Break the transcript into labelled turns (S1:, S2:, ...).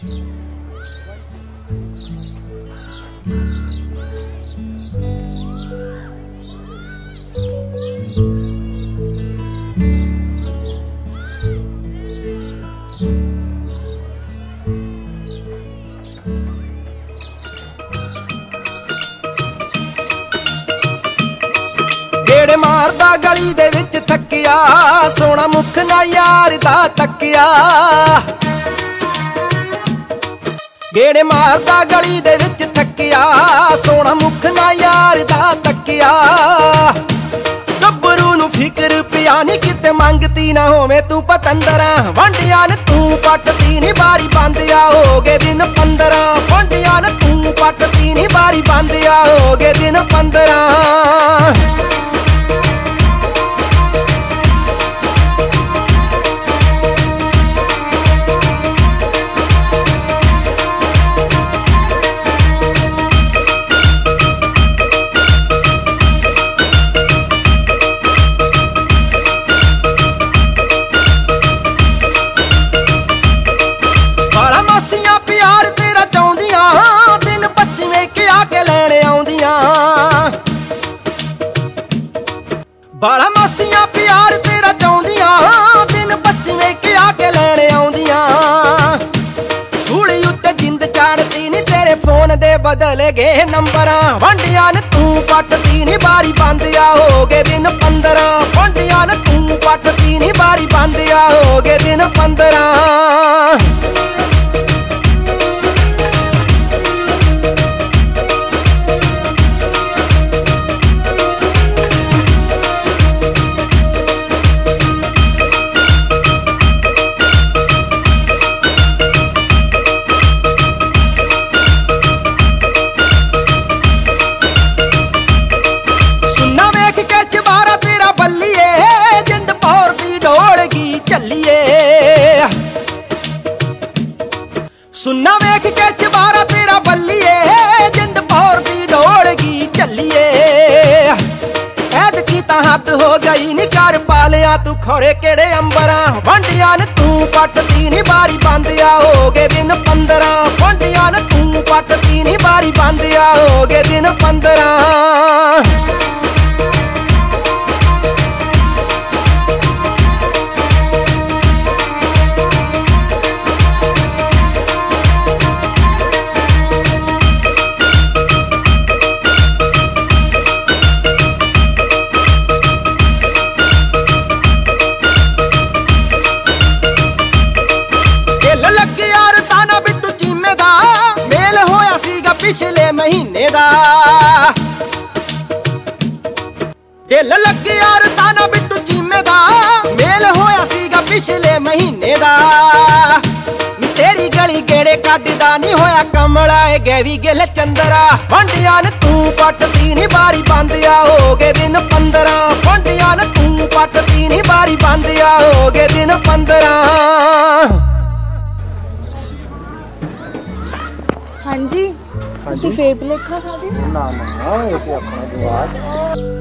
S1: ਗੇੜੇ ਮਾਰਦਾ ਗਲੀ ਦੇ ਵਿੱਚ ਥੱਕਿਆ, ਸੋਹਣਾ ਮੁਖ ਨਾ ਯਾਰ ਦਾ ਤੱਕਿਆ। ਗੇੜੇ ਮਾਰਦਾ ਗਲੀ ਦੇ ਵਿੱਚ ਥੱਕਿਆ, ਸੋਹਣਾ ਮੁਖ ਨਾ ਯਾਰ ਦਾ ਤੱਕਿਆ। ਗੱਭਰੂ ਨੂੰ ਫਿਕਰ ਪਿਆ ਨੀ ਕਿਤੇ ਮੰਗਤੀ ਨਾ ਹੋਵੇ ਤੂੰ ਪਤੰਦਰਾਂ। ਵੰਡੀਆਂ ਨੇ ਤੂੰ ਪੱਟਦੀ ਨੀ ਬਾਰੀ ਬੰਦ ਆ, ਹੋ ਗਏ ਦਿਨ 15। ਵੰਡੀਆਂ ਨੇ ਤੂੰ ਪੱਟਦੀ ਨੀ ਬਾਰੀ ਬੰਦ ਆ, ਹੋ ਗਏ ਦਿਨ 15। ਮਾਸੀਆਂ ਪਿਆਰ ਤੇਰਾ ਚਾਹੁੰਦੀਆਂ, ਦਿਨ 25 ਕਿ ਆ ਕੇ ਲੈਣ ਆਉਂਦੀਆਂ। ਬਾਲਾ ਮਾਸੀਆਂ ਪਿਆਰ ਤੇਰਾ ਚਾਹੁੰਦੀਆਂ, ਦਿਨ 25 ਕਿ ਆ ਕੇ ਲੈਣ ਆਉਂਦੀਆਂ। ਸੂਲੀ ਉੱਤੇ ਜਿੰਦ ਚਾੜਦੀ ਨੀ ਤੇਰੇ ਫੋਨ ਦੇ ਬਦਲ ਗਏ ਨੰਬਰਾਂ। ਵੰਡੀਆਂ ਨੇ ਤੂੰ ਪੱਟਦੀ ਨੀ ਬਾਰੀ ਬੰਦ ਆ, ਹੋ ਗਏ ਦਿਨ 15। ਵੰਡੀਆਂ ਨੇ ਤੂੰ ਪੱਟਦੀ ਨੀ ਬਾਰੀ ਬੰਦ ਆ, ਹੋ ਗਏ ਦਿਨ 15। ਸੁਣਨਾ ਵੇਖ ਕੇ ਚਬਾਰਾ ਤੇਰਾ ਬੱਲੀਏ, ਜਿੰਦ ਪੌਰ ਦੀ ਡੋਲਗੀ ਚੱਲੀਏ। ਐਤਕੀ ਤਾਂ ਹੱਦ ਹੋ ਗਈ ਨੀ ਕਰ ਪਾਲਿਆ ਤੂੰ ਖੋਰੇ ਕਿਹੜੇ ਅੰਬਰਾਂ। ਵੰਡੀਆਂ ਨੇ ਤੂੰ ਪੱਟਦੀ ਨੀ ਬਾਰੀ ਬੰਦ ਆ, ਹੋ ਗਏ ਦਿਨ 15। ਵੰਡੀਆਂ ਨੇ ਤੂੰ ਪੱਟਦੀ ਨੀ ਬਾਰੀ ਬੰਦ ਆ, ਹੋ ਗਏ ਦਿਨ 15। ਪਿਛਲੇ ਮਹੀਨੇ ਦਾ ਦਿਲ ਲੱਗ ਯਾਰ ਤਾਨਾ ਬਿੱਟੂ ਚੀਮੇ ਦਾ, ਮੇਲ ਹੋਇਆ ਸੀਗਾ ਪਿਛਲੇ ਮਹੀਨੇ ਦਾ। ਤੇਰੀ ਗਲੀ ਗੇੜੇ ਕੱਢਦਾ ਨੀ ਹੋਇਆ ਕਮਲਾ ਏ ਗੈਵੀ ਗਿੱਲ ਚੰਦਰਾ। ਵੰਡੀਆਂ ਨੇ ਤੂੰ ਪੱਟਦੀ ਨੀ ਬਾਰੀ ਬੰਦ ਆ, ਹੋ ਗਏ ਦਿਨ 15। ਵੰਡੀਆਂ ਨੇ ਤੂੰ ਪੱਟਦੀ ਨੀ ਬਾਰੀ ਬੰਦ ਆ, ਹੋ ਗਏ ਦਿਨ 15।
S2: ਹਾਂਜੀ ਤੁਸੀਂ ਫੇਰ ਭੁਲੇਖਾ ਖਾ ਗਏ?
S3: ਨਾ ਨਾ ਇਹ ਤੇ ਆਪਣਾ ਜਵਾਬ